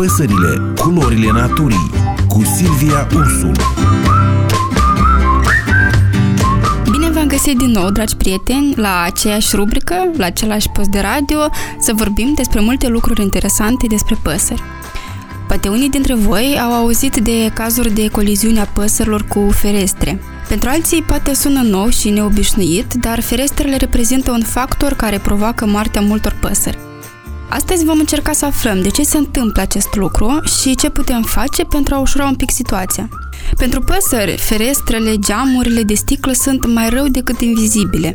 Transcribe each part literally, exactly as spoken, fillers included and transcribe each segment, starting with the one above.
Păsările, culorile naturii, cu Silvia Ursu. Bine v-am găsit din nou, dragi prieteni, la aceeași rubrică, la același post de radio, să vorbim despre multe lucruri interesante despre păsări. Poate unii dintre voi au auzit de cazuri de coliziuni a păsărilor cu ferestre. Pentru alții poate sună nou și neobișnuit, dar ferestrele reprezintă un factor care provoacă moartea multor păsări. Astăzi vom încerca să aflăm de ce se întâmplă acest lucru și ce putem face pentru a ușura un pic situația. Pentru păsări, ferestrele, geamurile de sticlă sunt mai rău decât invizibile.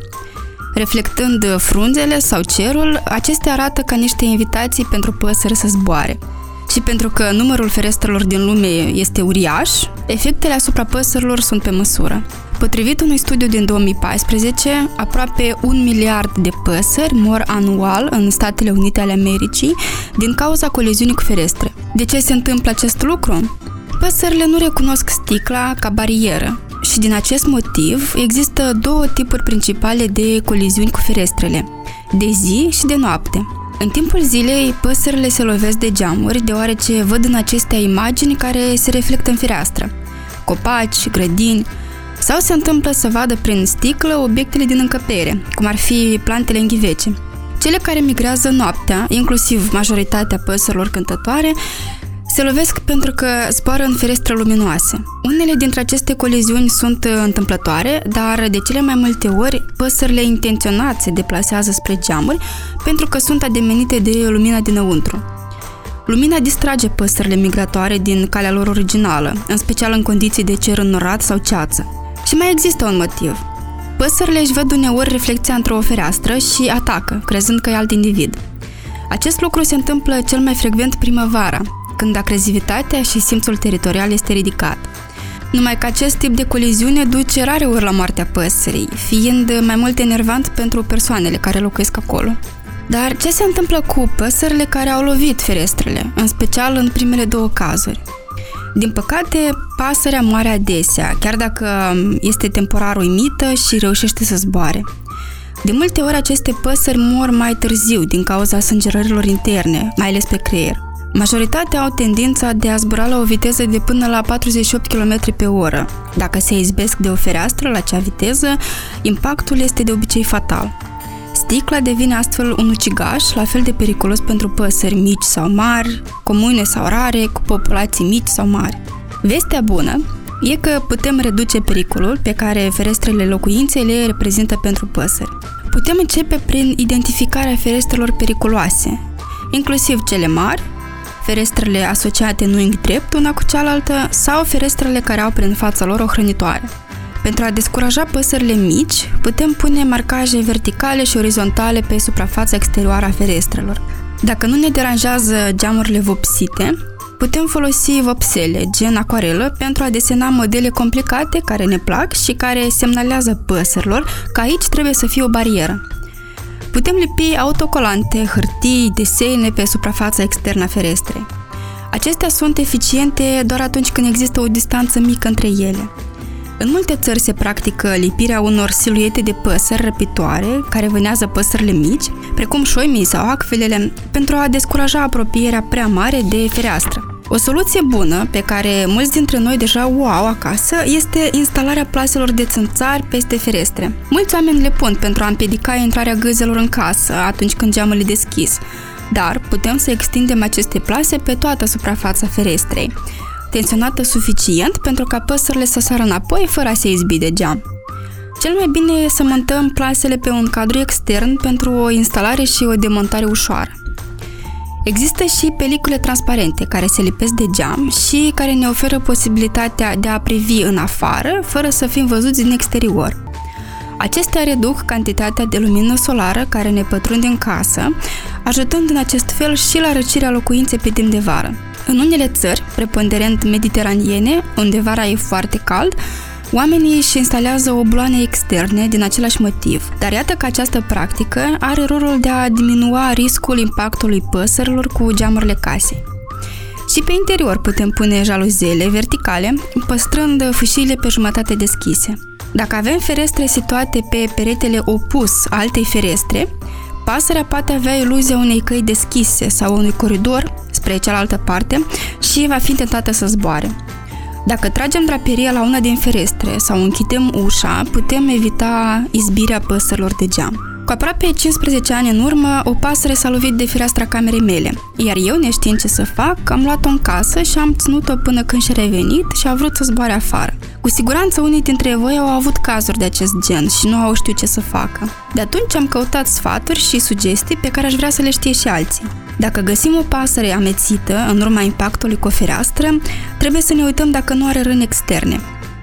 Reflectând frunzele sau cerul, acestea arată ca niște invitații pentru păsări să zboare. Și pentru că numărul ferestrelor din lume este uriaș, efectele asupra păsărilor sunt pe măsură. Potrivit unui studiu din două mii paisprezece, aproape un miliard de păsări mor anual în Statele Unite ale Americii din cauza coliziunii cu ferestre. De ce se întâmplă acest lucru? Păsările nu recunosc sticla ca barieră și din acest motiv există două tipuri principale de coliziuni cu ferestrele, de zi și de noapte. În timpul zilei, păsările se lovesc de geamuri deoarece văd în acestea imagini care se reflectă în fereastră, copaci, grădini, sau se întâmplă să vadă prin sticlă obiectele din încăpere, cum ar fi plantele în ghivece. Cele care migrează noaptea, inclusiv majoritatea păsărilor cântătoare, se lovesc pentru că zboară în ferestre luminoase. Unele dintre aceste coliziuni sunt întâmplătoare, dar de cele mai multe ori păsările intenționat se deplasează spre geamuri pentru că sunt ademenite de lumina dinăuntru. Lumina distrage păsările migratoare din calea lor originală, în special în condiții de cer înnorat sau ceață. Și mai există un motiv. Păsările își văd uneori reflecția într-o fereastră și atacă, crezând că e alt individ. Acest lucru se întâmplă cel mai frecvent primăvara, când agrezivitatea și simțul teritorial este ridicat. Numai că acest tip de coliziune duce rareori la moartea păsării, fiind mai mult enervant pentru persoanele care locuiesc acolo. Dar ce se întâmplă cu păsările care au lovit ferestrele, în special în primele două cazuri? Din păcate, pasărea moare adesea, chiar dacă este temporar uimită și reușește să zboare. De multe ori aceste păsări mor mai târziu din cauza sângerărilor interne, mai ales pe creier. Majoritatea au tendința de a zbura la o viteză de până la patruzeci și opt kilometri pe oră. Dacă se izbesc de o fereastră la acea viteză, impactul este de obicei fatal. Sticla devine astfel un ucigaș, la fel de periculos pentru păsări mici sau mari, comune sau rare, cu populații mici sau mari. Vestea bună e că putem reduce pericolul pe care ferestrele locuinței le reprezintă pentru păsări. Putem începe prin identificarea ferestrelor periculoase, inclusiv cele mari, ferestrele asociate în unghi drept una cu cealaltă sau ferestrele care au prin fața lor o hrănitoare. Pentru a descuraja păsările mici, putem pune marcaje verticale și orizontale pe suprafața exterioară a ferestrelor. Dacă nu ne deranjează geamurile vopsite, putem folosi vopsele, gen acoarelă, pentru a desena modele complicate care ne plac și care semnalează păsărilor că aici trebuie să fie o barieră. Putem lipi autocolante, hârtii, desene pe suprafața externă a ferestrei. Acestea sunt eficiente doar atunci când există o distanță mică între ele. În multe țări se practică lipirea unor siluete de păsări răpitoare care vânează păsările mici, precum șoimii sau acfelele, pentru a descuraja apropierea prea mare de fereastră. O soluție bună, pe care mulți dintre noi deja o au acasă, este instalarea plaselor de țânțari peste ferestre. Mulți oameni le pun pentru a împiedica intrarea gâzelor în casă atunci când geamul e deschis, dar putem să extindem aceste plase pe toată suprafața ferestrei, tensionată suficient pentru ca păsările să sară înapoi fără a se izbi de geam. Cel mai bine e să montăm plasele pe un cadru extern pentru o instalare și o demontare ușoară. Există și pelicule transparente care se lipesc de geam și care ne oferă posibilitatea de a privi în afară fără să fim văzuți din exterior. Acestea reduc cantitatea de lumină solară care ne pătrunde în casă, ajutând în acest fel și la răcirea locuinței pe timp de vară. În unele țări, preponderent mediteraniene, unde vara e foarte cald, oamenii își instalează obloane externe din același motiv, dar iată că această practică are rolul de a diminua riscul impactului păsărilor cu geamurile casei. Și pe interior putem pune jaluzele verticale, păstrând fâșiile pe jumătate deschise. Dacă avem ferestre situate pe peretele opus altei ferestre, pasărea poate avea iluzia unei căi deschise sau unui coridor spre cealaltă parte și va fi tentată să zboare. Dacă tragem draperia la una din ferestre sau închidem ușa, putem evita izbirea păsărilor de geam. Cu aproape cincisprezece ani în urmă, o pasăre s-a lovit de fereastra camerei mele, iar eu, neștiind ce să fac, am luat-o în casă și am ținut-o până când și-a revenit și a vrut să zboare afară. Cu siguranță unii dintre voi au avut cazuri de acest gen și nu au știut ce să facă. De atunci am căutat sfaturi și sugestii pe care aș vrea să le știe și alții. Dacă găsim o pasăre amețită în urma impactului cu o fereastră, trebuie să ne uităm dacă nu are răni externe.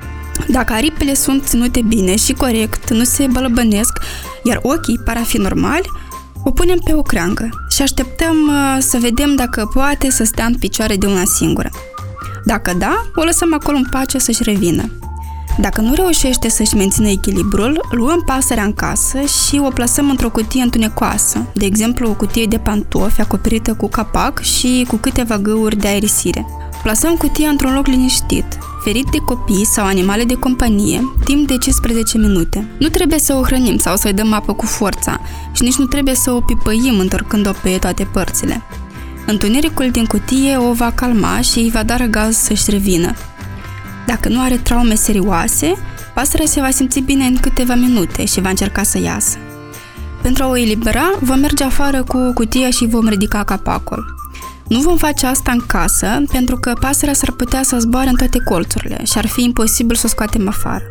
Dacă aripile sunt ținute bine și corect, nu se bălăbănesc, iar ochii par a fi normali, o punem pe o creangă și așteptăm uh, să vedem dacă poate să stea în picioare de una singură. Dacă da, o lăsăm acolo în pace să-și revină. Dacă nu reușește să-și mențină echilibrul, luăm pasărea în casă și o plasăm într-o cutie întunecoasă, de exemplu o cutie de pantofi acoperită cu capac și cu câteva găuri de aerisire. Plasăm cutia într-un loc liniștit, ferit de copii sau animale de companie, timp de cincisprezece minute. Nu trebuie să o hrănim sau să-i dăm apă cu forța și nici nu trebuie să o pipăim întorcând-o pe toate părțile. Întunericul din cutie o va calma și îi va da răgaz să-și revină. Dacă nu are traume serioase, pasărea se va simți bine în câteva minute și va încerca să iasă. Pentru a o elibera, vom merge afară cu cutia și vom ridica capacul. Nu vom face asta în casă, pentru că pasărea s-ar putea să zboare în toate colțurile și ar fi imposibil să o scoatem afară.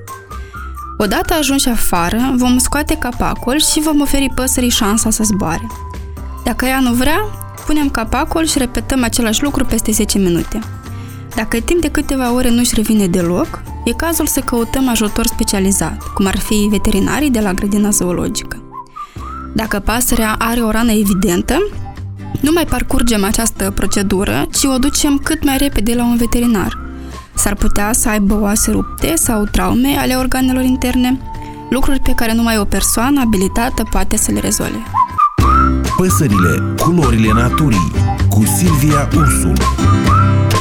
Odată ajunși afară, vom scoate capacul și vom oferi păsării șansa să zboare. Dacă ea nu vrea, punem capacul și repetăm același lucru peste zece minute. Dacă timp de câteva ore nu-și revine deloc, e cazul să căutăm ajutor specializat, cum ar fi veterinarii de la grădina zoologică. Dacă pasărea are o rană evidentă, nu mai parcurgem această procedură, ci o ducem cât mai repede la un veterinar. S-ar putea să aibă oase rupte sau traume ale organelor interne, lucruri pe care numai o persoană abilitată poate să le rezolve. Păsările, culorile naturii, cu Silvia Ursul.